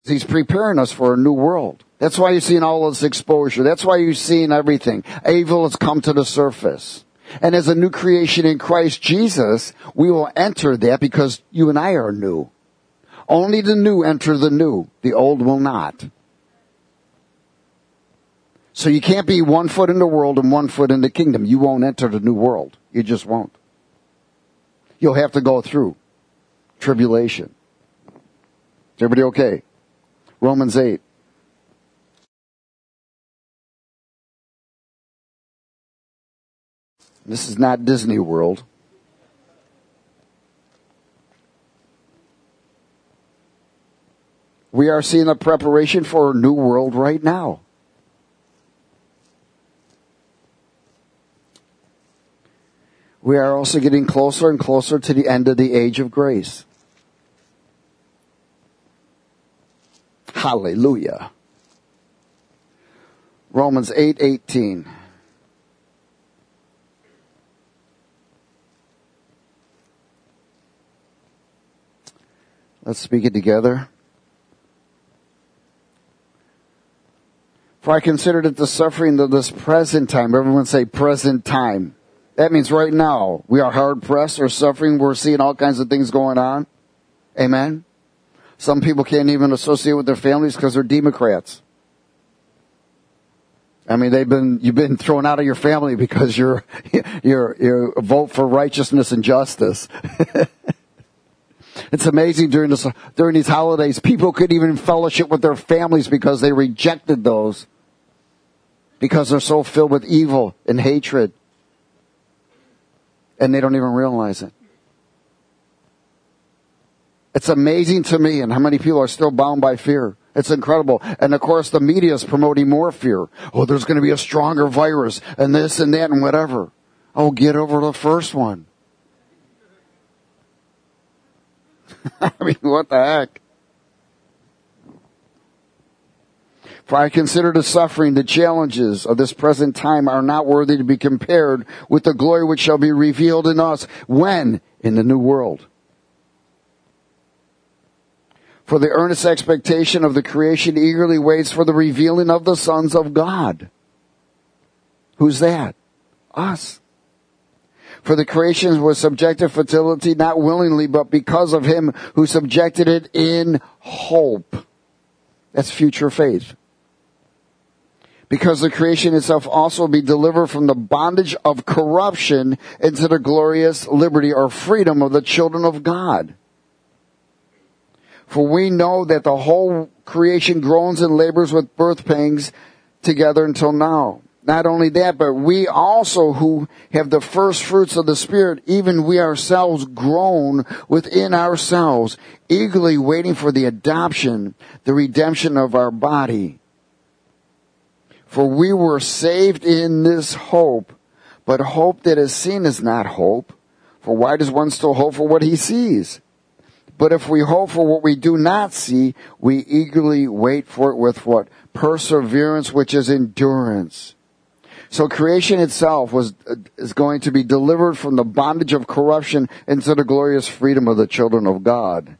He's preparing us for a new world. That's why you're seeing all this exposure. That's why you're seeing everything. Evil has come to the surface. And as a new creation in Christ Jesus, we will enter that because you and I are new. Only the new enter the new. The old will not. So you can't be 1 foot in the world and 1 foot in the kingdom. You won't enter the new world. You just won't. You'll have to go through tribulation. Is everybody okay? Romans 8. This is not Disney World. We are seeing a preparation for a new world right now. We are also getting closer and closer to the end of the age of grace. Hallelujah. Romans 8:18. Let's speak it together. For I considered it the suffering of this present time. Everyone say present time. That means right now. We are hard pressed or suffering. We're seeing all kinds of things going on. Amen. Some people can't even associate with their families because they're Democrats. I mean, you've been thrown out of your family because you're vote for righteousness and justice. It's amazing during these holidays, people couldn't even fellowship with their families because they rejected those. Because they're so filled with evil and hatred. And they don't even realize it. It's amazing to me and how many people are still bound by fear. It's incredible. And of course the media is promoting more fear. Oh, there's going to be a stronger virus and this and that and whatever. Oh, get over the first one. I mean, what the heck? For I consider the suffering, the challenges of this present time are not worthy to be compared with the glory which shall be revealed in us. When? In the new world. For the earnest expectation of the creation eagerly waits for the revealing of the sons of God. Who's that? Us. For the creation was subjected to fertility not willingly, but because of him who subjected it in hope. That's future faith. Because the creation itself also be delivered from the bondage of corruption into the glorious liberty or freedom of the children of God. For we know that the whole creation groans and labors with birth pangs together until now. Not only that, but we also who have the first fruits of the Spirit, even we ourselves groan within ourselves, eagerly waiting for the adoption, the redemption of our body. For we were saved in this hope, but hope that is seen is not hope. For why does one still hope for what he sees? But if we hope for what we do not see, we eagerly wait for it with what? Perseverance, which is endurance. So creation itself is going to be delivered from the bondage of corruption into the glorious freedom of the children of God.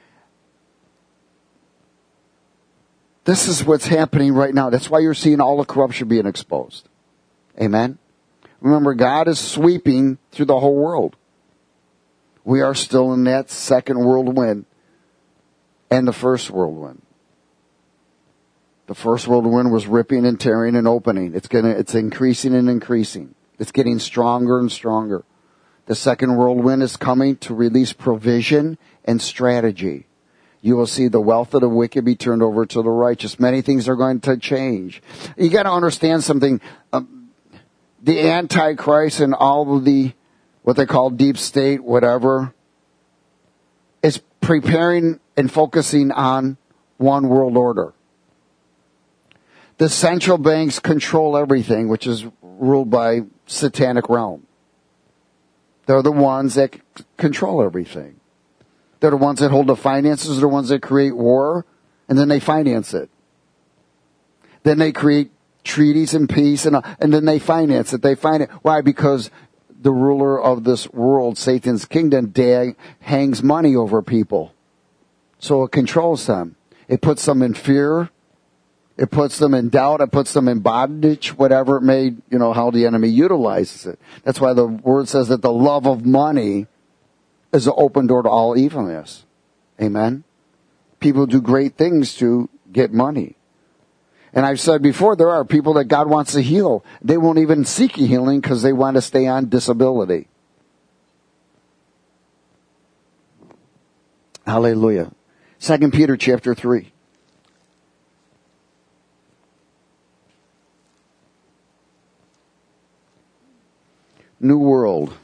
This is what's happening right now. That's why you're seeing all the corruption being exposed. Amen? Remember, God is sweeping through the whole world. We are still in that second whirlwind and the first whirlwind. The first whirlwind was ripping and tearing and opening. It's increasing and increasing. It's getting stronger and stronger. The second whirlwind is coming to release provision and strategy. You will see the wealth of the wicked be turned over to the righteous. Many things are going to change. You got to understand something. The Antichrist and all of the, what they call deep state, whatever, is preparing and focusing on one world order. The central banks control everything, which is ruled by satanic realm. They're the ones that control everything. They're the ones that hold the finances. They're the ones that create war, and then they finance it. Then they create treaties and peace, and then they finance it. Why? Because the ruler of this world, Satan's kingdom, hangs money over people. So it controls them. It puts them in fear. It puts them in doubt. It puts them in bondage, whatever it may, how the enemy utilizes it. That's why the word says that the love of money is an open door to all evilness. Amen? People do great things to get money. And I've said before, there are people that God wants to heal. They won't even seek a healing because they want to stay on disability. Hallelujah. 2 Peter chapter 3. New World.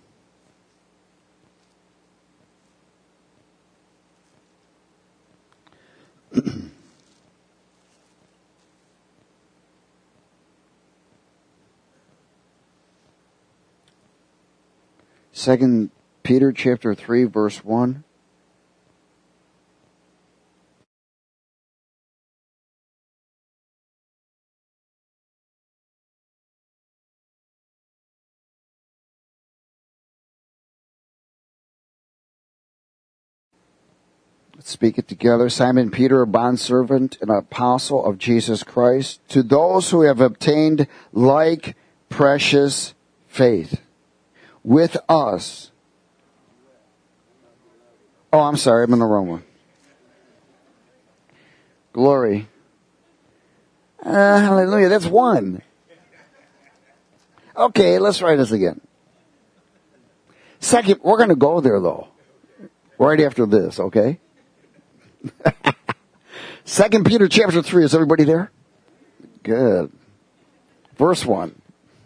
Second Peter chapter 3 verse 1. Let's speak it together. Simon Peter, a bondservant and apostle of Jesus Christ, to those who have obtained like precious faith with us. Oh, I'm sorry, I'm in the wrong one. Glory. Hallelujah, that's one. Okay, let's try this again. Second, we're going to go there though. Right after this, okay? 2 Peter chapter 3, is everybody there? Good. Verse 1.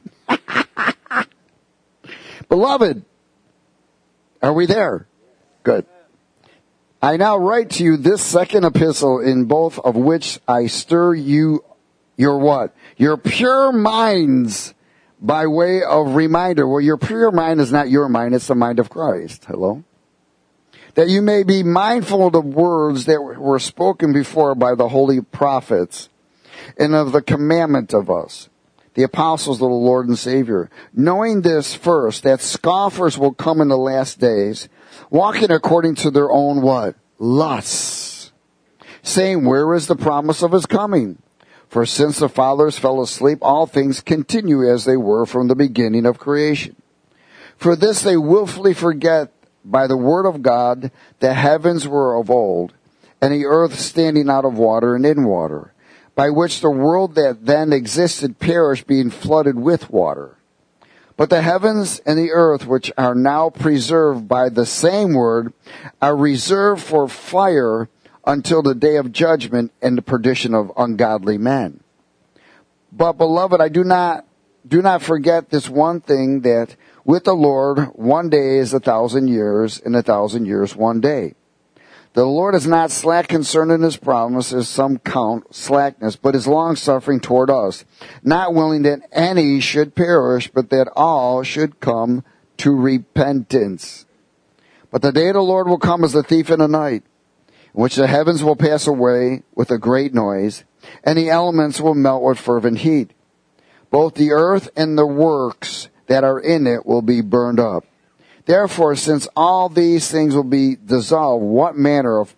Beloved, are we there? Good. I now write to you this second epistle, in both of which I stir you, your what? Your pure minds by way of reminder. Well, your pure mind is not your mind, it's the mind of Christ. Hello? That you may be mindful of the words that were spoken before by the holy prophets, and of the commandment of us, the apostles of the Lord and Savior. Knowing this first, that scoffers will come in the last days, walking according to their own what? Lusts. Saying, where is the promise of his coming? For since the fathers fell asleep, all things continue as they were from the beginning of creation. For this they willfully forget by the word of God, the heavens were of old, and the earth standing out of water and in water, by which the world that then existed perished, being flooded with water. But the heavens and the earth, which are now preserved by the same word, are reserved for fire until the day of judgment and the perdition of ungodly men. But beloved, I do not forget this one thing, that with the Lord, 1 day is 1,000 years, and 1,000 years 1 day. The Lord is not slack concerning his promise, as some count slackness, but is longsuffering toward us, not willing that any should perish, but that all should come to repentance. But the day of the Lord will come as a thief in the night, in which the heavens will pass away with a great noise, and the elements will melt with fervent heat. Both the earth and the works that are in it will be burned up. Therefore, since all these things will be dissolved, what manner of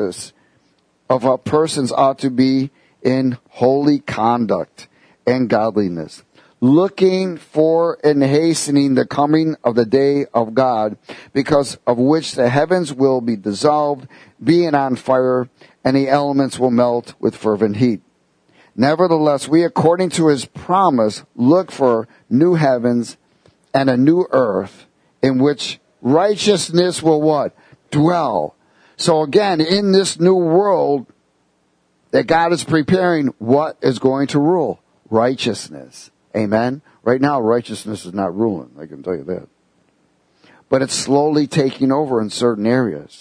a persons ought to be in holy conduct and godliness, looking for and hastening the coming of the day of God, because of which the heavens will be dissolved, being on fire, and the elements will melt with fervent heat. Nevertheless, we, according to his promise, look for new heavens and a new earth, in which righteousness will what? Dwell. So again, in this new world that God is preparing, what is going to rule? Righteousness. Amen? Right now, righteousness is not ruling, I can tell you that. But it's slowly taking over in certain areas.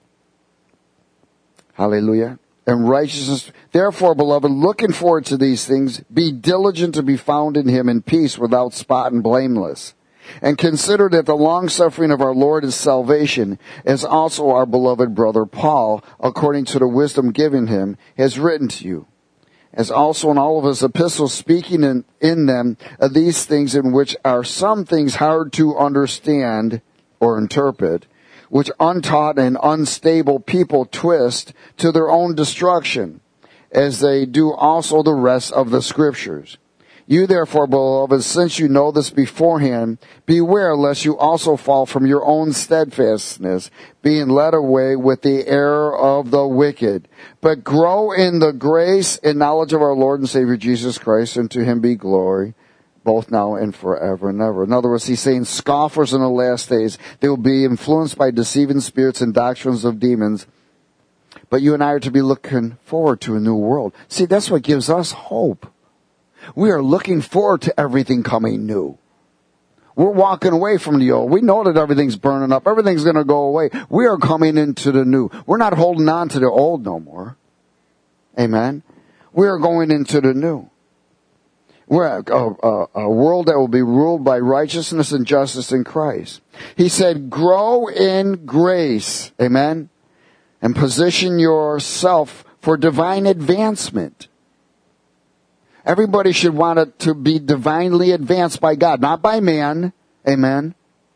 Hallelujah. And righteousness. Therefore, beloved, looking forward to these things, be diligent to be found in him in peace, without spot and blameless. And consider that the long-suffering of our Lord is salvation, as also our beloved brother Paul, according to the wisdom given him, has written to you. As also in all of his epistles, speaking in them of these things, in which are some things hard to understand or interpret, which untaught and unstable people twist to their own destruction, as they do also the rest of the Scriptures. You therefore, beloved, since you know this beforehand, beware lest you also fall from your own steadfastness, being led away with the error of the wicked. But grow in the grace and knowledge of our Lord and Savior Jesus Christ, and to him be glory, both now and forever and ever. In other words, he's saying scoffers in the last days, they will be influenced by deceiving spirits and doctrines of demons. But you and I are to be looking forward to a new world. See, that's what gives us hope. We are looking forward to everything coming new. We're walking away from the old. We know that everything's burning up. Everything's going to go away. We are coming into the new. We're not holding on to the old no more. Amen. We are going into the new. We're a world that will be ruled by righteousness and justice in Christ. He said, grow in grace. Amen. And position yourself for divine advancement. Everybody should want it to be divinely advanced by God, not by man, amen,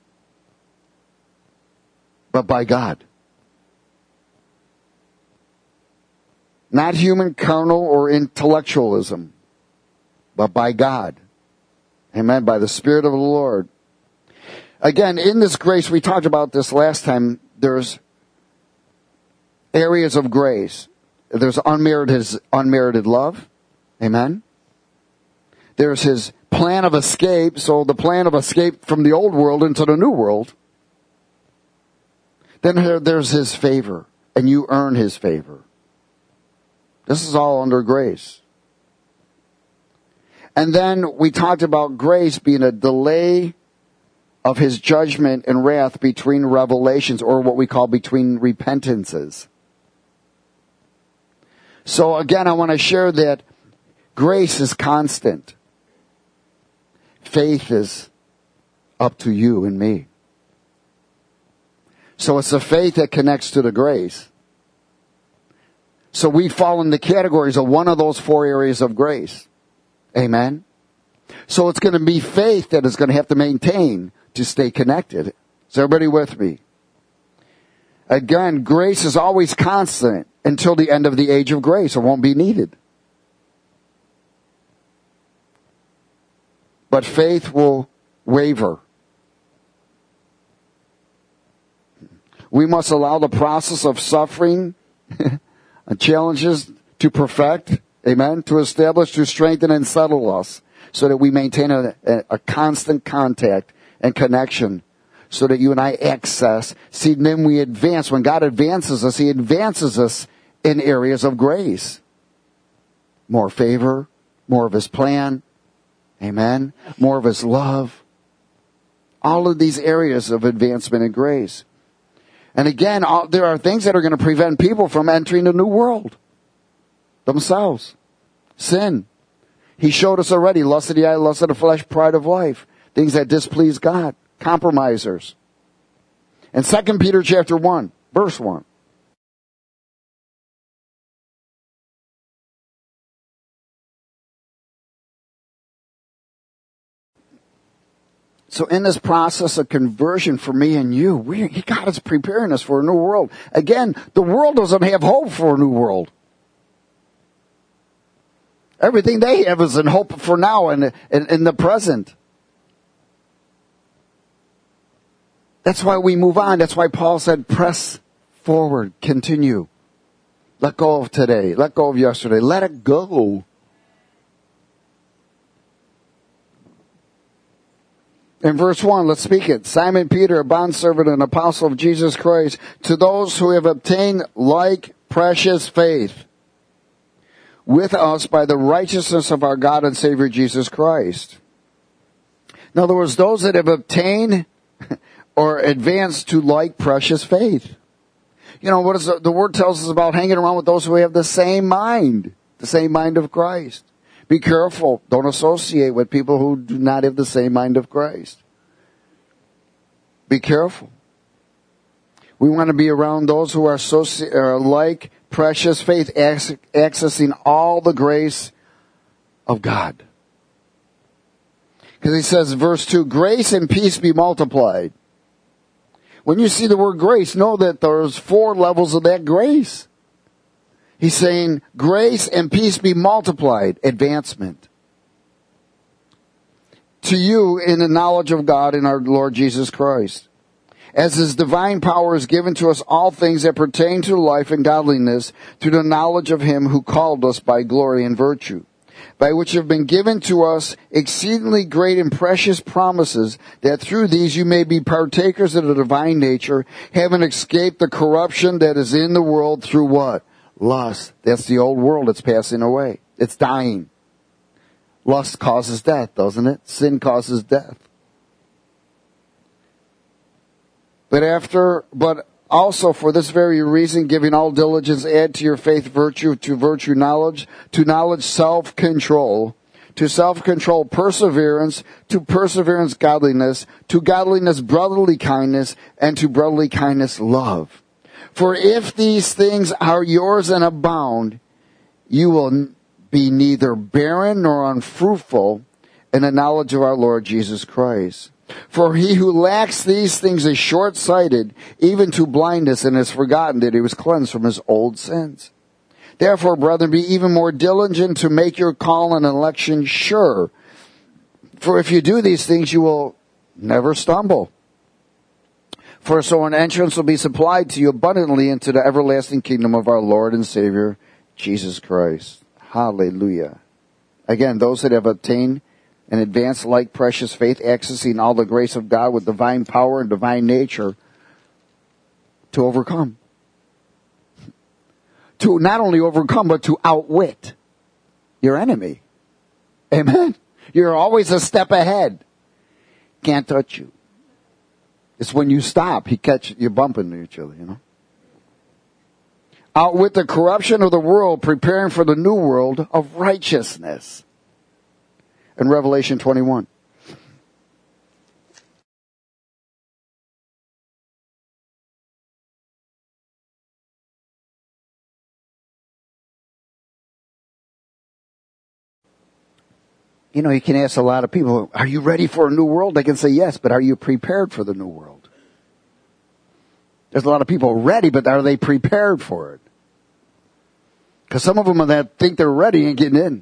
but by God. Not human, carnal, or intellectualism, but by God. Amen, by the Spirit of the Lord. Again, in this grace, we talked about this last time, there's areas of grace. There's unmerited love, amen. There's his plan of escape, so the plan of escape from the old world into the new world. Then there's his favor, and you earn his favor. This is all under grace. And then we talked about grace being a delay of his judgment and wrath between revelations, or what we call between repentances. So again, I want to share that grace is constant. Faith is up to you and me. So it's the faith that connects to the grace. So we fall in the categories of one of those four areas of grace. Amen. So it's going to be faith that is going to have to maintain to stay connected. Is everybody with me? Again, grace is always constant until the end of the age of grace. It won't be needed. But faith will waver. We must allow the process of suffering and challenges to perfect, amen, to establish, to strengthen, and settle us so that we maintain a constant contact and connection so that you and I access. See, then we advance. When God advances us, he advances us in areas of grace. More favor, more of his plan, amen, more of his love. All of these areas of advancement and grace. And again, there are things that are going to prevent people from entering the new world themselves. Sin. He showed us already, lust of the eye, lust of the flesh, pride of life. Things that displease God. Compromisers. And 2 Peter chapter 1, verse 1. So in this process of conversion for me and you, God is preparing us for a new world. Again, the world doesn't have hope for a new world. Everything they have is in hope for now and in the present. That's why we move on. That's why Paul said, press forward, continue. Let go of today. Let go of yesterday. Let it go. In verse 1, let's speak it. Simon Peter, a bondservant and apostle of Jesus Christ, to those who have obtained like precious faith with us by the righteousness of our God and Savior Jesus Christ. In other words, those that have obtained or advanced to like precious faith. You know, what is the word tells us about hanging around with those who have the same mind of Christ. Be careful. Don't associate with people who do not have the same mind of Christ. Be careful. We want to be around those who are like precious faith, accessing all the grace of God. Because he says, verse 2, grace and peace be multiplied. When you see the word grace, know that there's 4 levels of that grace. He's saying grace and peace be multiplied, advancement. To you in the knowledge of God and our Lord Jesus Christ. As his divine power is given to us all things that pertain to life and godliness through the knowledge of him who called us by glory and virtue, by which have been given to us exceedingly great and precious promises, that through these you may be partakers of the divine nature, having escaped the corruption that is in the world through what? Lust. That's the old world. It's passing away. It's dying. Lust causes death, doesn't it? Sin causes death. But also for this very reason, giving all diligence, add to your faith virtue, to virtue knowledge, to knowledge self-control, to self-control perseverance, to perseverance godliness, to godliness brotherly kindness, and to brotherly kindness love. For if these things are yours and abound, you will be neither barren nor unfruitful in the knowledge of our Lord Jesus Christ. For he who lacks these things is short-sighted, even to blindness, and has forgotten that he was cleansed from his old sins. Therefore, brethren, be even more diligent to make your call and election sure. For if you do these things, you will never stumble. For so an entrance will be supplied to you abundantly into the everlasting kingdom of our Lord and Savior, Jesus Christ. Hallelujah. Again, those that have obtained an advanced like precious faith, accessing all the grace of God with divine power and divine nature to overcome. To not only overcome, but to outwit your enemy. Amen. You're always a step ahead. Can't touch you. It's when you stop, you bump into each other, you know. Outwit the corruption of the world, preparing for the new world of righteousness. In Revelation 21. You know, you can ask a lot of people, are you ready for a new world? They can say yes, but are you prepared for the new world? There's a lot of people ready, but are they prepared for it? Because some of them that think they're ready ain't getting in.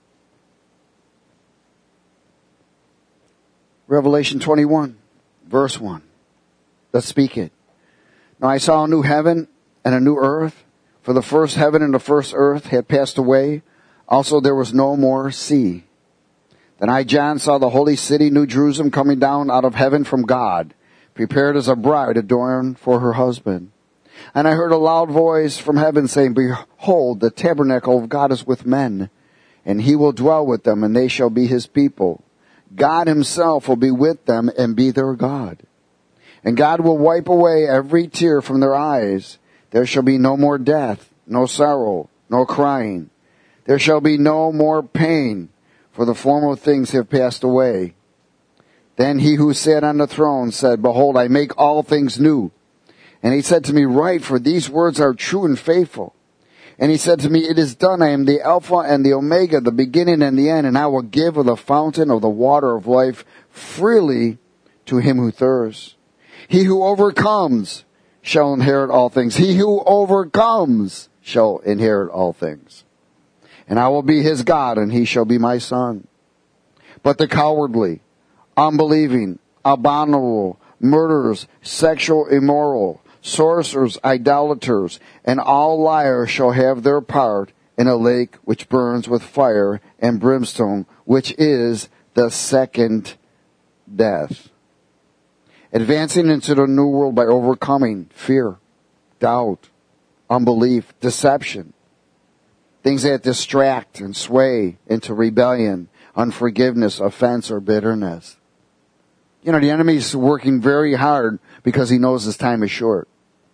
Revelation 21, verse 1. Let's speak it. Now I saw a new heaven and a new earth, for the first heaven and the first earth had passed away. Also there was no more sea. Then I, John, saw the holy city, New Jerusalem, coming down out of heaven from God, prepared as a bride adorned for her husband. And I heard a loud voice from heaven saying, Behold, the tabernacle of God is with men, and he will dwell with them, and they shall be his people. God himself will be with them and be their God. And God will wipe away every tear from their eyes. There shall be no more death, no sorrow, no crying. There shall be no more pain, for the former things have passed away. Then he who sat on the throne said, Behold, I make all things new. And he said to me, Write, for these words are true and faithful. And he said to me, It is done. I am the Alpha and the Omega, the beginning and the end, and I will give of the fountain of the water of life freely to him who thirsts. He who overcomes shall inherit all things. He who overcomes shall inherit all things. And I will be his God, and he shall be my son. But the cowardly, unbelieving, abominable, murderers, sexual immoral, sorcerers, idolaters, and all liars shall have their part in a lake which burns with fire and brimstone, which is the second death. Advancing into the new world by overcoming fear, doubt, unbelief, deception, things that distract and sway into rebellion, unforgiveness, offense, or bitterness. You know, the enemy's working very hard because he knows his time is short.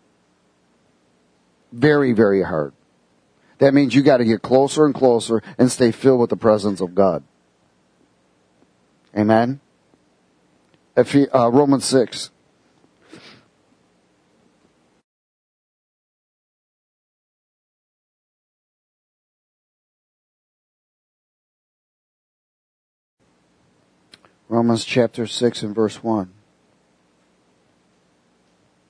Very, very hard. That means you got to get closer and closer and stay filled with the presence of God. Amen? Romans 6. Romans chapter 6 and verse 1.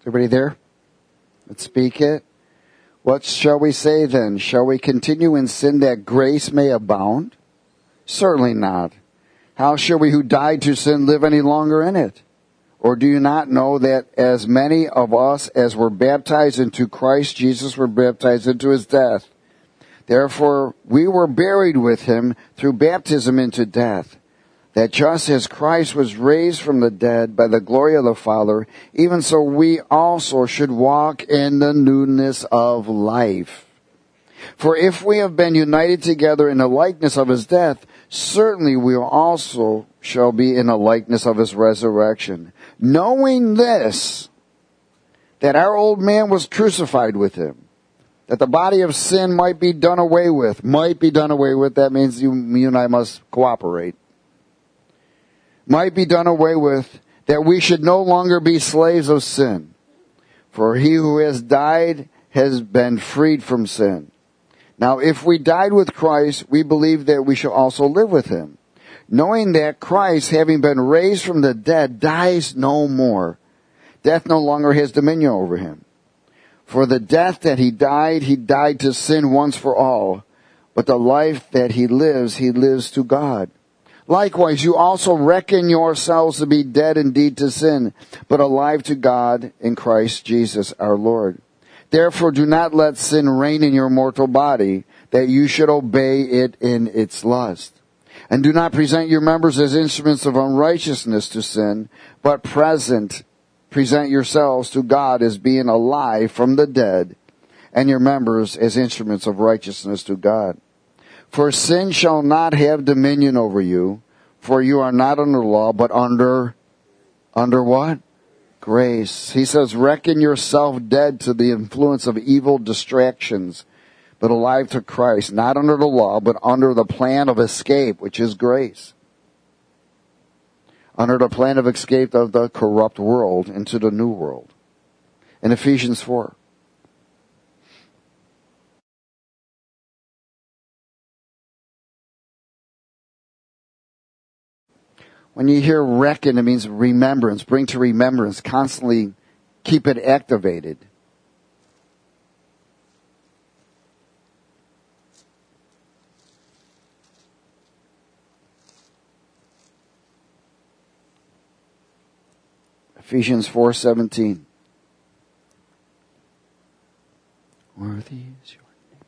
Everybody there? Let's speak it. What shall we say then? Shall we continue in sin that grace may abound? Certainly not. How shall we who died to sin live any longer in it? Or do you not know that as many of us as were baptized into Christ Jesus were baptized into his death? Therefore we were buried with him through baptism into death, that just as Christ was raised from the dead by the glory of the Father, even so we also should walk in the newness of life. For if we have been united together in the likeness of his death, certainly we also shall be in the likeness of his resurrection. Knowing this, that our old man was crucified with him, that the body of sin might be done away with. Might be done away with, that means you and I must cooperate. Might be done away with, that we should no longer be slaves of sin. For he who has died has been freed from sin. Now if we died with Christ, we believe that we shall also live with him, knowing that Christ, having been raised from the dead, dies no more. Death no longer has dominion over him. For the death that he died to sin once for all. But the life that he lives to God. Likewise, you also reckon yourselves to be dead indeed to sin, but alive to God in Christ Jesus our Lord. Therefore do not let sin reign in your mortal body, that you should obey it in its lust. And do not present your members as instruments of unrighteousness to sin, but present yourselves to God as being alive from the dead, and your members as instruments of righteousness to God. For sin shall not have dominion over you, for you are not under law, but under what? Grace. He says, reckon yourself dead to the influence of evil distractions, but alive to Christ, not under the law, but under the plan of escape, which is grace. Under the plan of escape of the corrupt world into the new world. In Ephesians 4. When you hear reckon, it means remembrance, bring to remembrance, constantly keep it activated. Ephesians 4:17. Worthy is your name.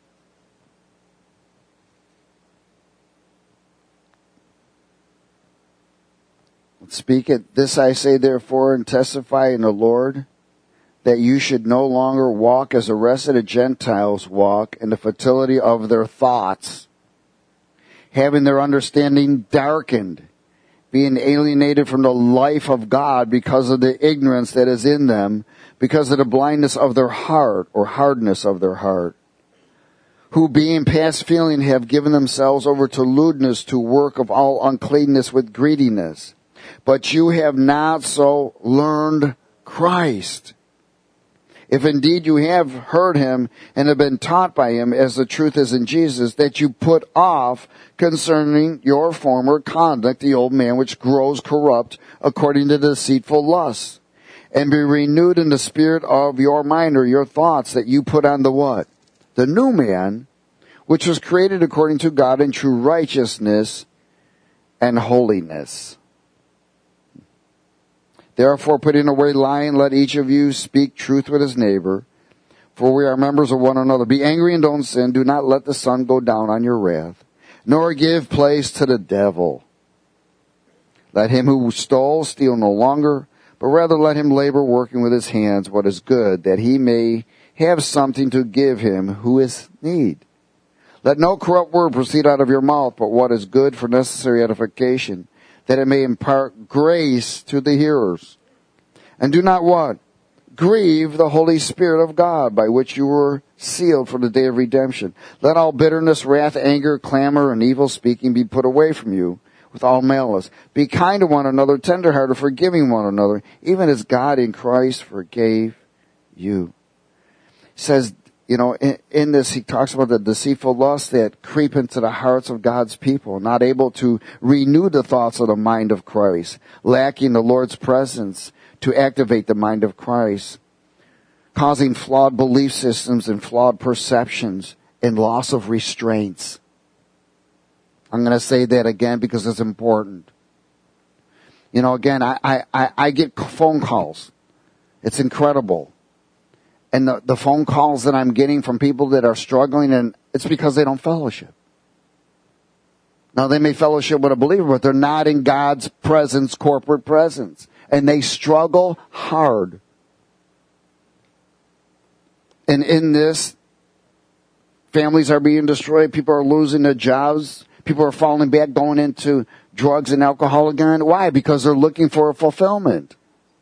Let's speak it. This I say therefore and testify in the Lord, that you should no longer walk as the rest of the Gentiles walk in the futility of their thoughts, having their understanding darkened, being alienated from the life of God because of the ignorance that is in them, because of the blindness of their heart, or hardness of their heart, who being past feeling have given themselves over to lewdness, to work of all uncleanness with greediness. But you have not so learned Christ. If indeed you have heard him and have been taught by him, as the truth is in Jesus, that you put off concerning your former conduct the old man which grows corrupt according to deceitful lusts, and be renewed in the spirit of your mind, or your thoughts, that you put on the what? The new man, which was created according to God in true righteousness and holiness. Therefore, putting away lying, let each of you speak truth with his neighbor, for we are members of one another. Be angry and don't sin. Do not let the sun go down on your wrath, nor give place to the devil. Let him who stole steal no longer, but rather let him labor, working with his hands what is good, that he may have something to give him who is need. Let no corrupt word proceed out of your mouth, but what is good for necessary edification, that it may impart grace to the hearers. And do not what? Grieve the Holy Spirit of God, by which you were sealed for the day of redemption. Let all bitterness, wrath, anger, clamor, and evil speaking be put away from you, with all malice. Be kind to one another, tenderhearted, forgiving one another, even as God in Christ forgave you. He says, in this, he talks about the deceitful lusts that creep into the hearts of God's people, not able to renew the thoughts of the mind of Christ, lacking the Lord's presence, to activate the mind of Christ, causing flawed belief systems and flawed perceptions and loss of restraints. I'm going to say that again because it's important. You know, again, I get phone calls. It's incredible. And the phone calls that I'm getting from people that are struggling, and it's because they don't fellowship. Now, they may fellowship with a believer, but they're not in God's presence, corporate presence. And they struggle hard. And in this, families are being destroyed. People are losing their jobs. People are falling back, going into drugs and alcohol again. Why? Because they're looking for a fulfillment.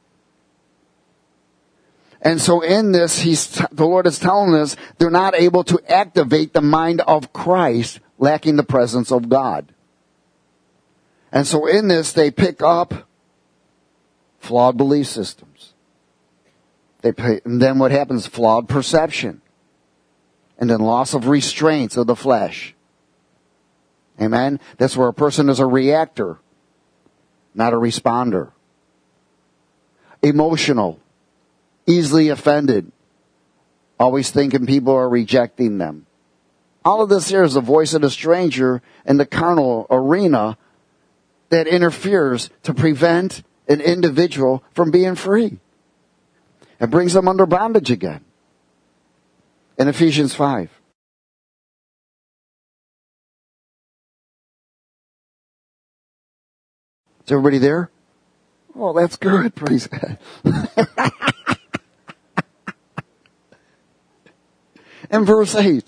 And so in this, the Lord is telling us they're not able to activate the mind of Christ, lacking the presence of God. And so in this, they pick up flawed belief systems. And then what happens? Flawed perception. And then loss of restraints of the flesh. Amen? That's where a person is a reactor, not a responder. Emotional. Easily offended. Always thinking people are rejecting them. All of this here is the voice of the stranger in the carnal arena that interferes to prevent an individual from being free. It brings them under bondage again. In Ephesians 5. Is everybody there? Oh, that's good. Praise God. In verse 8.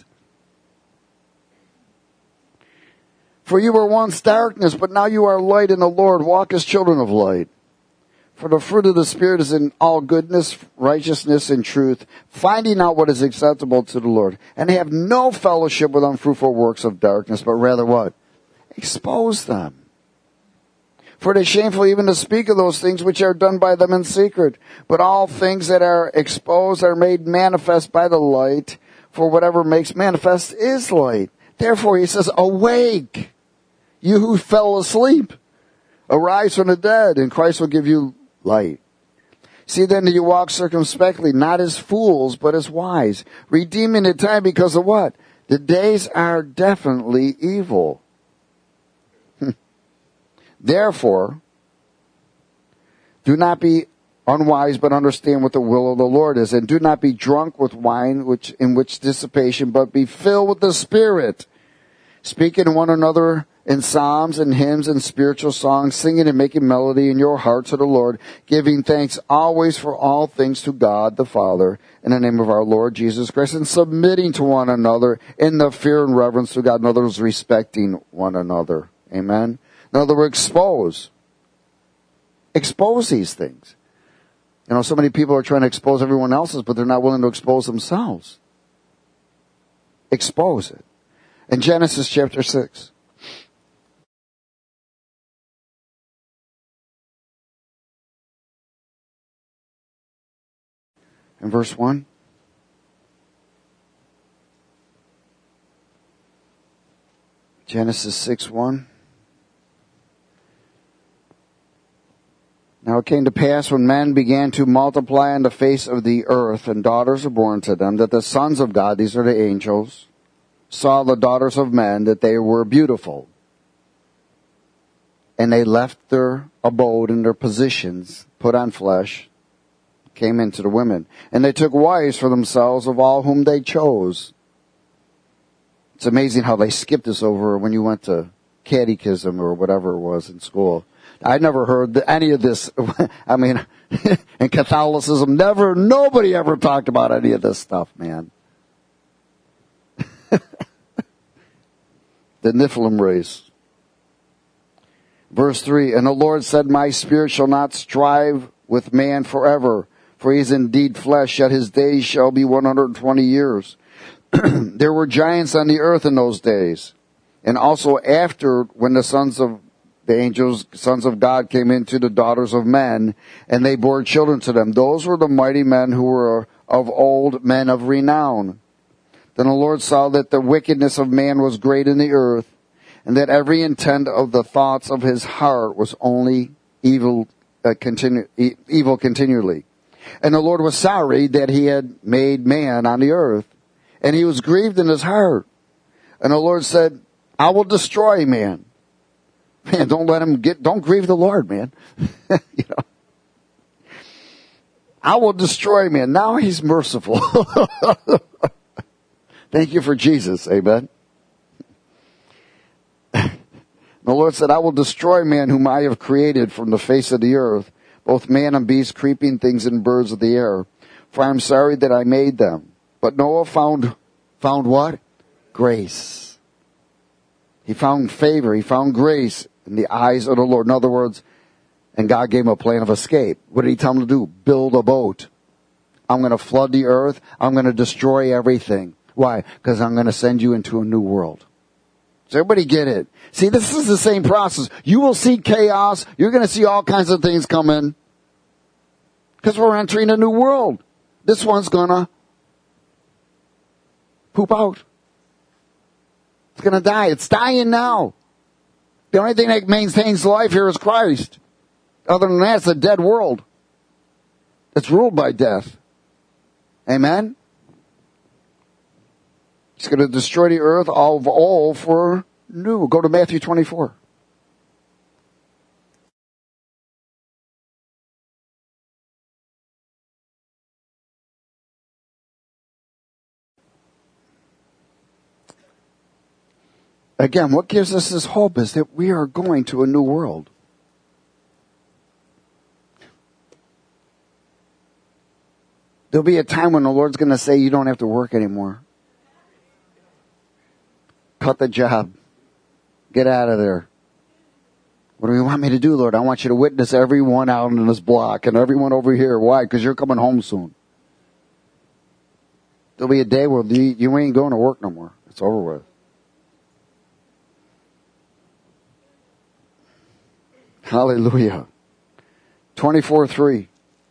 For you were once darkness, but now you are light in the Lord. Walk as children of light. For the fruit of the Spirit is in all goodness, righteousness, and truth, finding out what is acceptable to the Lord. And have no fellowship with unfruitful works of darkness, but rather what? Expose them. For it is shameful even to speak of those things which are done by them in secret. But all things that are exposed are made manifest by the light. For whatever makes manifest is light. Therefore, he says, awake, you who fell asleep. Arise from the dead, and Christ will give you light. See then that you walk circumspectly, not as fools, but as wise. Redeeming the time because of what? The days are definitely evil. Therefore, do not be unwise, but understand what the will of the Lord is. And do not be drunk with wine, in which dissipation, but be filled with the Spirit, speaking to one another in psalms and hymns and spiritual songs, singing and making melody in your heart to the Lord, giving thanks always for all things to God the Father, in the name of our Lord Jesus Christ, and submitting to one another in the fear and reverence to God. In other words, respecting one another. Amen? In other words, expose. Expose these things. You know, so many people are trying to expose everyone else's, but they're not willing to expose themselves. Expose it. In Genesis chapter 6. In verse 1. Genesis 6:1. Now it came to pass when men began to multiply on the face of the earth, and daughters were born to them, that the sons of God, these are the angels, saw the daughters of men, that they were beautiful. And they left their abode and their positions, put on flesh, came into the women. And they took wives for themselves of all whom they chose. It's amazing how they skipped this over when you went to catechism or whatever it was in school. I never heard any of this. I mean, in Catholicism, nobody ever talked about any of this stuff, man. The Nephilim race. Verse 3, and the Lord said, my spirit shall not strive with man forever, for he is indeed flesh, yet his days shall be 120 years. There were giants on the earth in those days, and also after, when the angels, sons of God, came into the daughters of men, and they bore children to them. Those were the mighty men who were of old, men of renown. Then the Lord saw that the wickedness of man was great in the earth, and that every intent of the thoughts of his heart was only evil evil continually. And the Lord was sorry that he had made man on the earth, and he was grieved in his heart. And the Lord said, I will destroy man. Man, don't grieve the Lord, man. You know. I will destroy man. Now he's merciful. Thank you for Jesus. Amen. The Lord said, I will destroy man whom I have created from the face of the earth, both man and beast, creeping things and birds of the air. For I am sorry that I made them. But Noah found what? Grace. He found favor. He found grace in the eyes of the Lord. In other words, and God gave him a plan of escape. What did he tell him to do? Build a boat. I'm going to flood the earth. I'm going to destroy everything. Why? Because I'm going to send you into a new world. Does everybody get it? See, this is the same process. You will see chaos. You're going to see all kinds of things come in. Because we're entering a new world. This one's going to poop out. It's going to die. It's dying now. The only thing that maintains life here is Christ. Other than that, it's a dead world. It's ruled by death. Amen? He's going to destroy the earth all for new. Go to Matthew 24. Again, what gives us this hope is that we are going to a new world. There'll be a time when the Lord's going to say you don't have to work anymore. Cut the job. Get out of there. What do you want me to do, Lord? I want you to witness everyone out in this block and everyone over here. Why? Because you're coming home soon. There'll be a day where you ain't going to work no more. It's over with. Hallelujah. 24:3.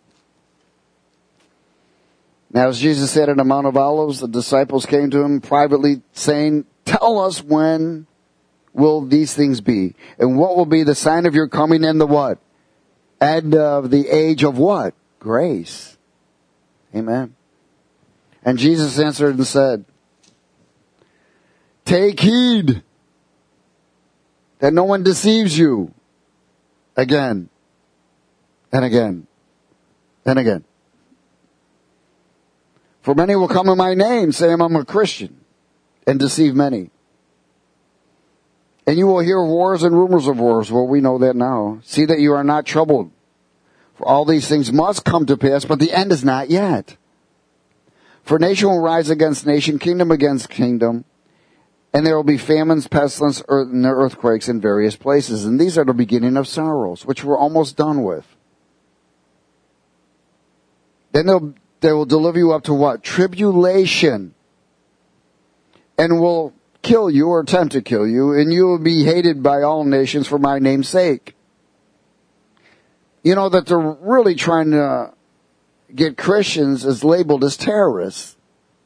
Now as Jesus sat on the Mount of Olives, the disciples came to him privately saying, tell us when will these things be? And what will be the sign of your coming and the what? And of the age of what? Grace. Amen. And Jesus answered and said, take heed that no one deceives you. Again, and again, and again. For many will come in my name, saying I'm a Christian, and deceive many. And you will hear wars and rumors of wars. Well, we know that now. See that you are not troubled. For all these things must come to pass, but the end is not yet. For nation will rise against nation, kingdom against kingdom. And there will be famines, pestilence, and earthquakes in various places. And these are the beginning of sorrows, which we're almost done with. Then they will deliver you up to what? Tribulation. And will kill you or attempt to kill you. And you will be hated by all nations for my name's sake. You know that they're really trying to get Christians as labeled as terrorists.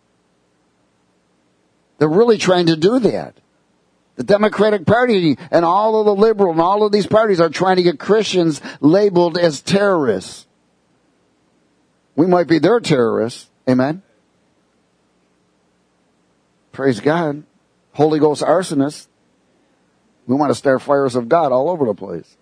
They're really trying to do that. The Democratic Party and all of the liberal and all of these parties are trying to get Christians labeled as terrorists. We might be their terrorists. Amen. Praise God. Holy Ghost arsonists. We want to start fires of God all over the place.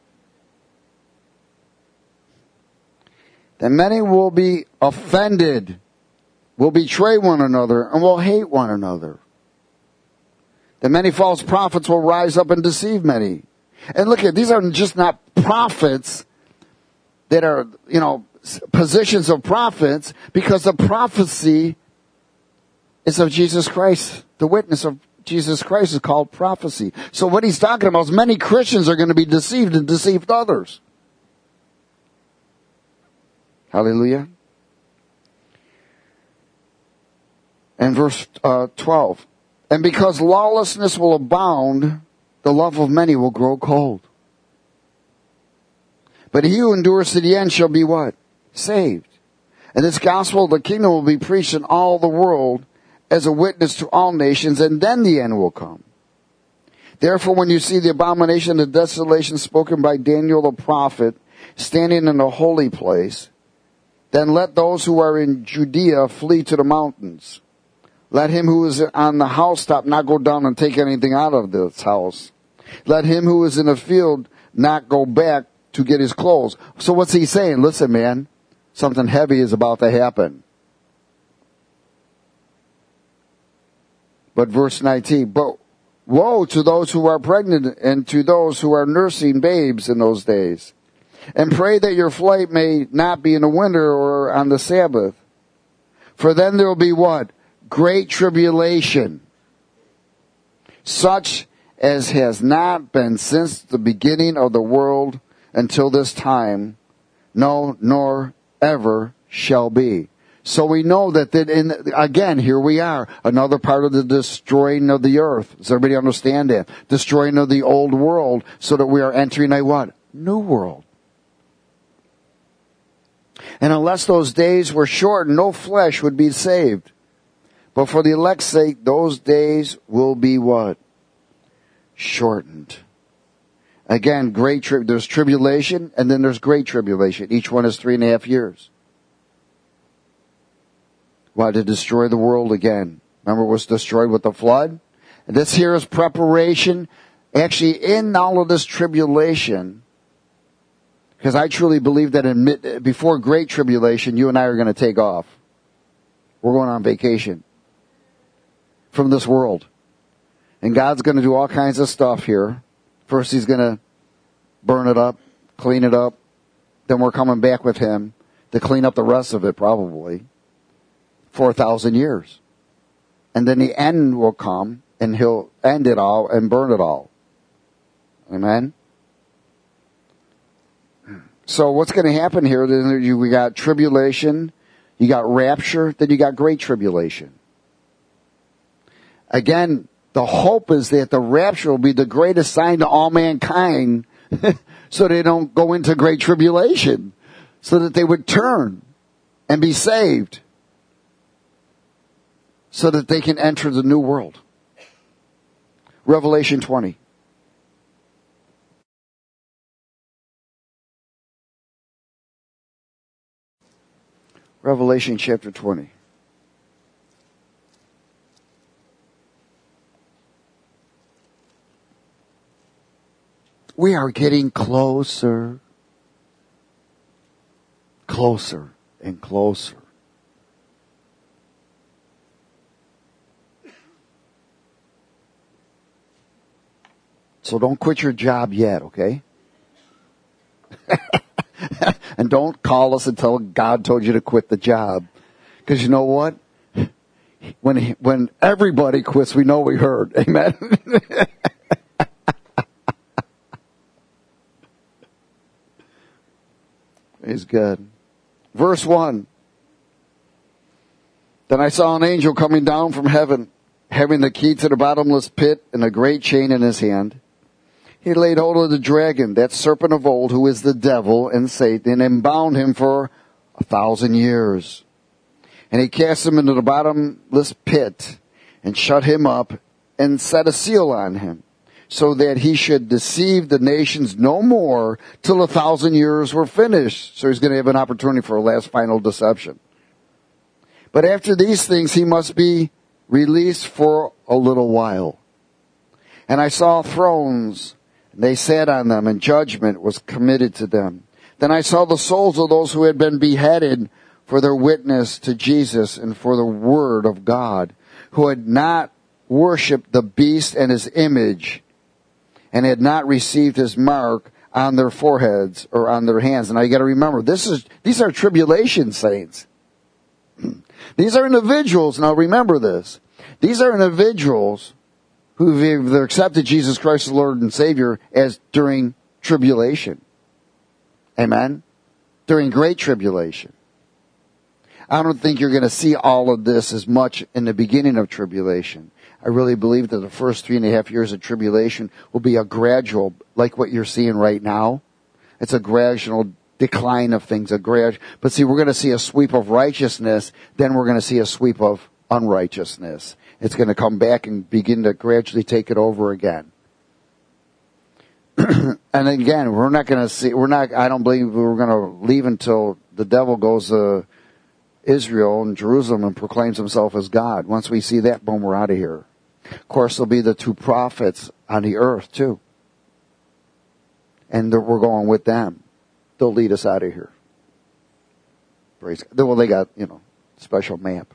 Then many will be offended, will betray one another, and will hate one another. Then many false prophets will rise up and deceive many. And look at, these are just not prophets that are, positions of prophets, because the prophecy is of Jesus Christ. The witness of Jesus Christ is called prophecy. So what he's talking about is many Christians are going to be deceived and deceived others. Hallelujah. And verse 12. And because lawlessness will abound, the love of many will grow cold. But he who endures to the end shall be what? Saved. And this gospel of the kingdom will be preached in all the world as a witness to all nations, and then the end will come. Therefore, when you see the abomination and the desolation spoken by Daniel the prophet, standing in the holy place. Then let those who are in Judea flee to the mountains. Let him who is on the housetop not go down and take anything out of this house. Let him who is in the field not go back to get his clothes. So what's he saying? Listen, man, something heavy is about to happen. But verse 19, but woe to those who are pregnant and to those who are nursing babes in those days. And pray that your flight may not be in the winter or on the Sabbath. For then there will be what? Great tribulation, such as has not been since the beginning of the world until this time, no, nor ever shall be. So we know that again, here we are, another part of the destroying of the earth. Does everybody understand that? Destroying of the old world so that we are entering a what? New world. And unless those days were shortened, no flesh would be saved. But for the elect's sake, those days will be what? Shortened. Again, there's tribulation, and then there's great tribulation. Each one is 3.5 years. Why? To destroy the world again. Remember, it was destroyed with the flood? And this here is preparation. Actually, in all of this tribulation, because I truly believe that before great tribulation, you and I are going to take off. We're going on vacation from this world. And God's going to do all kinds of stuff here. First, he's going to burn it up, clean it up. Then we're coming back with him to clean up the rest of it, probably. 4,000 years. And then the end will come, and he'll end it all and burn it all. Amen? So what's going to happen here? We got tribulation, you got rapture, then you got great tribulation. Again, the hope is that the rapture will be the greatest sign to all mankind so they don't go into great tribulation, so that they would turn and be saved, so that they can enter the new world. Revelation 20. Revelation chapter 20. We are getting closer, closer and closer. So don't quit your job yet, okay? And don't call us until God told you to quit the job. Because you know what? When everybody quits, we know we heard. Amen? Praise God. Verse 1. Then I saw an angel coming down from heaven, having the key to the bottomless pit and a great chain in his hand. He laid hold of the dragon, that serpent of old, who is the devil and Satan, and bound him for 1,000 years. And he cast him into the bottomless pit and shut him up and set a seal on him, so that he should deceive the nations no more till 1,000 years were finished. So he's going to have an opportunity for a last final deception. But after these things, he must be released for a little while. And I saw thrones. They sat on them, and judgment was committed to them. Then I saw the souls of those who had been beheaded for their witness to Jesus and for the word of God, who had not worshipped the beast and his image, and had not received his mark on their foreheads or on their hands. And now you got to remember, these are tribulation saints. These are individuals. Now remember this. These are individuals who've accepted Jesus Christ as Lord and Savior as during tribulation. Amen? During great tribulation. I don't think you're going to see all of this as much in the beginning of tribulation. I really believe that the first 3.5 years of tribulation will be a gradual, like what you're seeing right now. It's a gradual decline of things, but see, we're going to see a sweep of righteousness, then we're going to see a sweep of unrighteousness. It's going to come back and begin to gradually take it over again. And again, I don't believe we're going to leave until the devil goes to Israel and Jerusalem and proclaims himself as God. Once we see that, boom, we're out of here. Of course, there'll be the 2 prophets on the earth too. And we're going with them. They'll lead us out of here. Praise God. Well, they got, special map.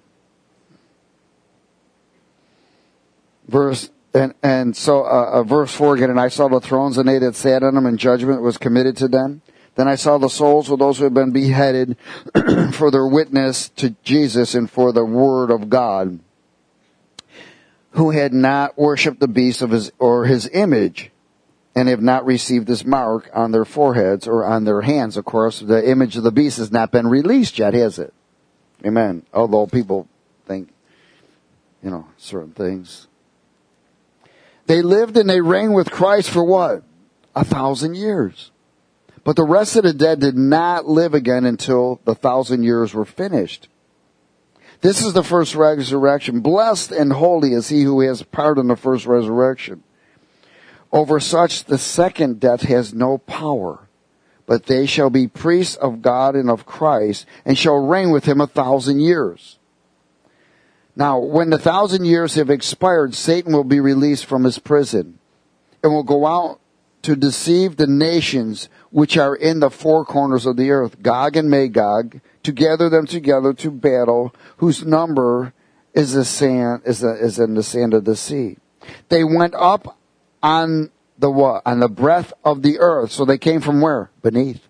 Verse 4 again, and I saw the thrones and they that sat on them, and judgment was committed to them. Then I saw the souls of those who had been beheaded for their witness to Jesus and for the word of God, who had not worshipped the beast of his image, and have not received his mark on their foreheads or on their hands. Of course, the image of the beast has not been released yet, has it? Amen. Although people think, certain things. They lived and they reigned with Christ for what? 1,000 years. But the rest of the dead did not live again until the 1,000 years were finished. This is the first resurrection. Blessed and holy is he who has part in the first resurrection. Over such the second death has no power, but they shall be priests of God and of Christ, and shall reign with him 1,000 years. Now, when the 1,000 years have expired, Satan will be released from his prison, and will go out to deceive the nations which are in the 4 corners of the earth, Gog and Magog, to gather them together to battle, whose number is in the sand of the sea. They went up on the what? On the breadth of the earth. So they came from where? Beneath.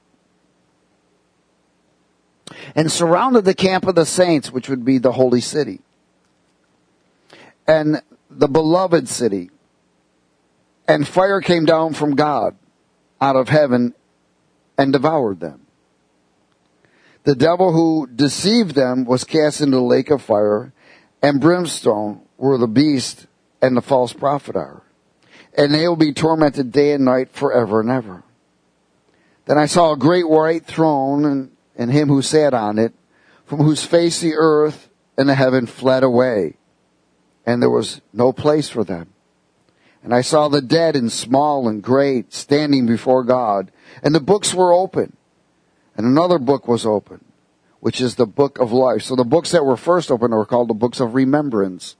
And surrounded the camp of the saints, which would be the holy city, and the beloved city. And fire came down from God out of heaven and devoured them. The devil who deceived them was cast into the lake of fire and brimstone, where the beast and the false prophet are. And they will be tormented day and night forever and ever. Then I saw a great white throne and him who sat on it, from whose face the earth and the heaven fled away, and there was no place for them. And I saw the dead, and small and great, standing before God, and the books were open. And another book was open, which is the book of life. So the books that were first opened were called the books of remembrance.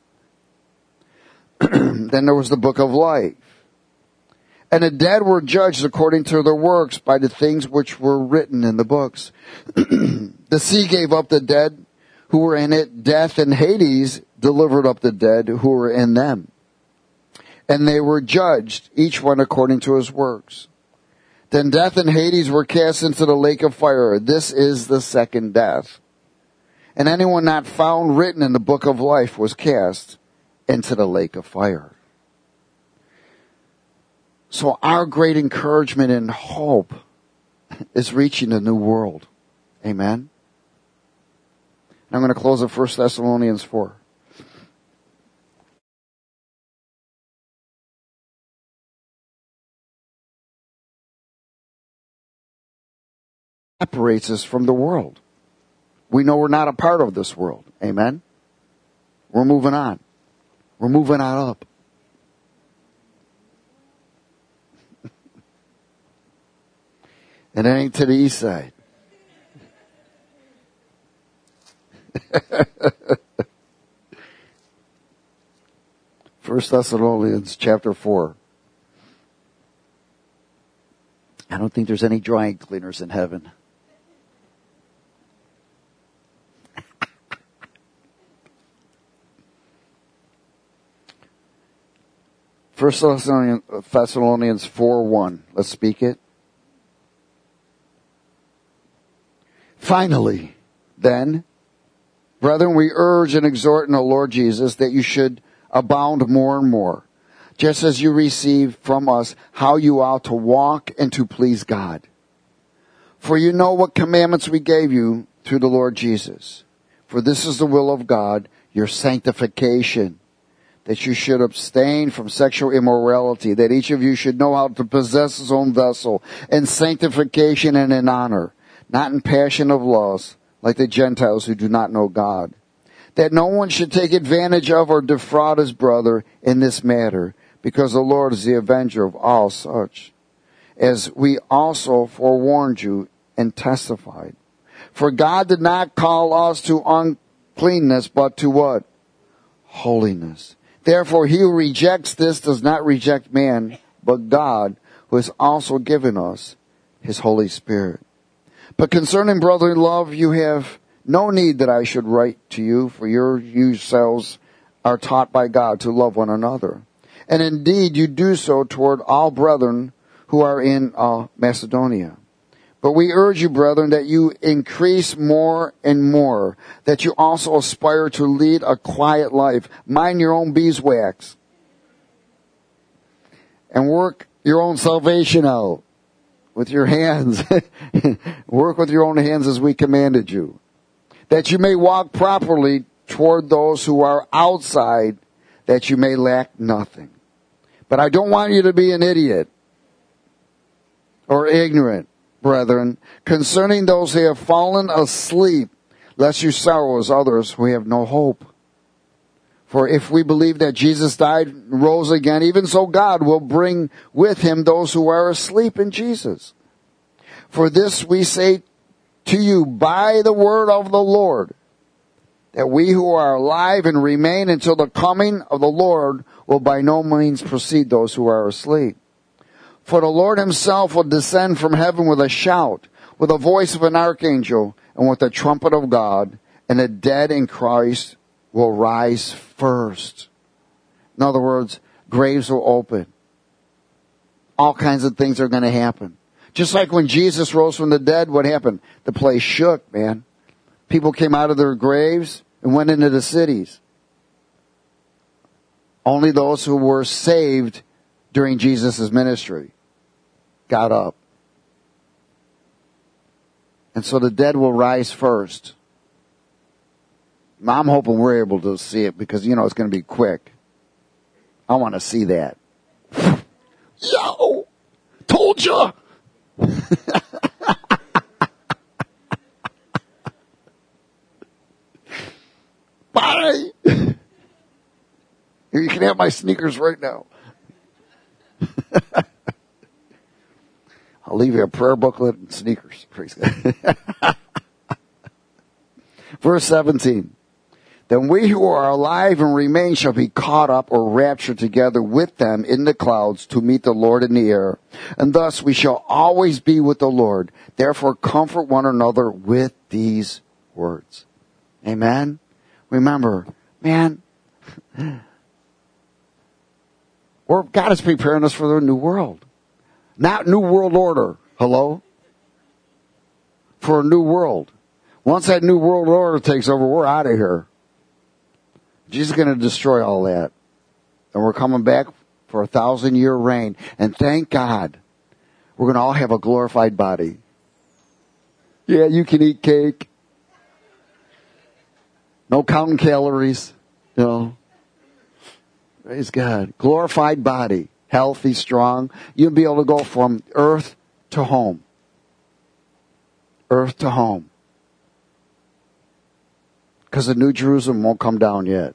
Then there was the book of life. And the dead were judged according to their works by the things which were written in the books. The sea gave up the dead who were in it. Death and Hades delivered up the dead who were in them. And they were judged, each one according to his works. Then death and Hades were cast into the lake of fire. This is the second death. And anyone not found written in the book of life was cast into the lake of fire. So our great encouragement and hope is reaching a new world. Amen. And I'm going to close at 1 Thessalonians 4. Separates us from the world. We know we're not a part of this world. Amen. We're moving on. We're moving on up. And it ain't to the east side. First Thessalonians chapter 4. I don't think there's any dry cleaners in heaven. First Thessalonians 4:1. Let's speak it. Finally, then, brethren, we urge and exhort in the Lord Jesus that you should abound more and more, just as you receive from us how you ought to walk and to please God. For you know what commandments we gave you through the Lord Jesus. For this is the will of God, your sanctification, that you should abstain from sexual immorality, that each of you should know how to possess his own vessel in sanctification and in honor, not in passion of lust, like the Gentiles who do not know God. That no one should take advantage of or defraud his brother in this matter, because the Lord is the avenger of all such, as we also forewarned you and testified. For God did not call us to uncleanness, but to what? Holiness. Therefore, he who rejects this does not reject man, but God, who has also given us his Holy Spirit. But concerning brotherly love, you have no need that I should write to you, for yourselves are taught by God to love one another. And indeed, you do so toward all brethren who are in Macedonia. But we urge you, brethren, that you increase more and more, that you also aspire to lead a quiet life, mind your own beeswax, and work your own salvation out with your hands. Work with your own hands as we commanded you, that you may walk properly toward those who are outside, that you may lack nothing. But I don't want you to be an idiot or ignorant, brethren, concerning those who have fallen asleep, lest you sorrow as others who have no hope. For if we believe that Jesus died and rose again, even so God will bring with him those who are asleep in Jesus. For this we say to you by the word of the Lord, that we who are alive and remain until the coming of the Lord will by no means precede those who are asleep. For the Lord himself will descend from heaven with a shout, with the voice of an archangel, and with the trumpet of God, and the dead in Christ will rise first. In other words, graves will open. All kinds of things are going to happen. Just like when Jesus rose from the dead, what happened? The place shook, man. People came out of their graves and went into the cities. Only those who were saved during Jesus' ministry got up. And so the dead will rise first. I'm hoping we're able to see it because, it's going to be quick. I want to see that. Yo! Told ya! Bye! Here, you can have my sneakers right now. I'll leave you a prayer booklet and sneakers. Praise God. Verse 17. Then we who are alive and remain shall be caught up or raptured together with them in the clouds to meet the Lord in the air. And thus we shall always be with the Lord. Therefore comfort one another with these words. Amen? Remember, man, God is preparing us for the new world. Not new world order. Hello? For a new world. Once that new world order takes over, we're out of here. Jesus is going to destroy all that. And we're coming back for 1,000-year reign. And thank God, we're going to all have a glorified body. Yeah, you can eat cake. No counting calories. Praise God. Glorified body. Healthy, strong. You'll be able to go from earth to home. Earth to home. Because the New Jerusalem won't come down yet.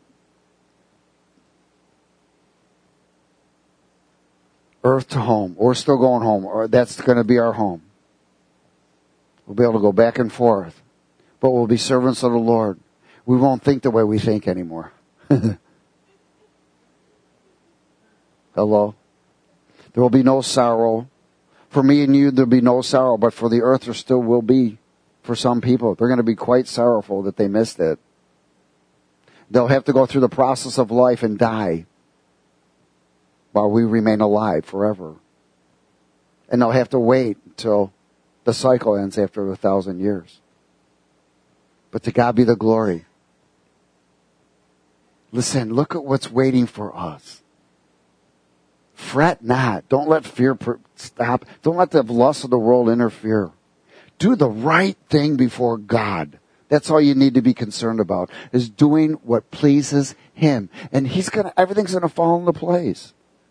Earth to home. We're still going home. Or that's going to be our home. We'll be able to go back and forth. But we'll be servants of the Lord. We won't think the way we think anymore. Hello? There will be no sorrow. For me and you, there'll be no sorrow. But for the earth, there still will be. For some people, they're going to be quite sorrowful that they missed it. They'll have to go through the process of life and die while we remain alive forever. And they'll have to wait until the cycle ends after 1,000 years. But to God be the glory. Listen, look at what's waiting for us. Fret not. Don't let fear stop. Don't let the lust of the world interfere. Do the right thing before God. That's all you need to be concerned about, is doing what pleases Him. And everything's going to fall into place.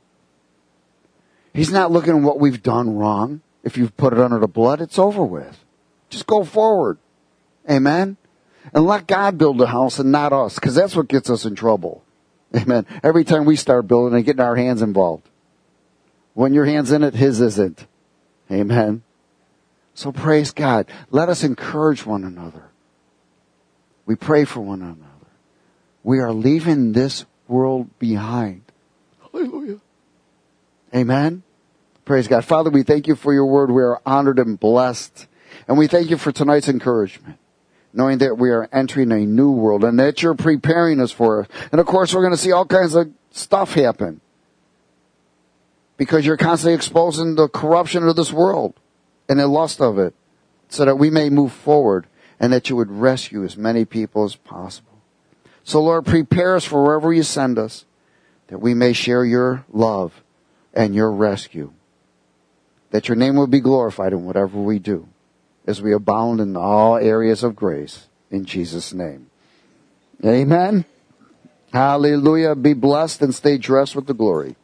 He's not looking at what we've done wrong. If you've put it under the blood, it's over with. Just go forward. Amen? And let God build the house and not us, because that's what gets us in trouble. Amen. Every time we start building and getting our hands involved. When your hand's in it, his isn't. Amen. So praise God. Let us encourage one another. We pray for one another. We are leaving this world behind. Hallelujah. Amen. Praise God. Father, we thank you for your word. We are honored and blessed. And we thank you for tonight's encouragement, knowing that we are entering a new world and that you're preparing us for it. And of course, we're going to see all kinds of stuff happen because you're constantly exposing the corruption of this world and the lust of it so that we may move forward and that you would rescue as many people as possible. So Lord, prepare us for wherever you send us, that we may share your love and your rescue, that your name will be glorified in whatever we do, as we abound in all areas of grace. In Jesus' name. Amen. Hallelujah. Be blessed and stay dressed with the glory.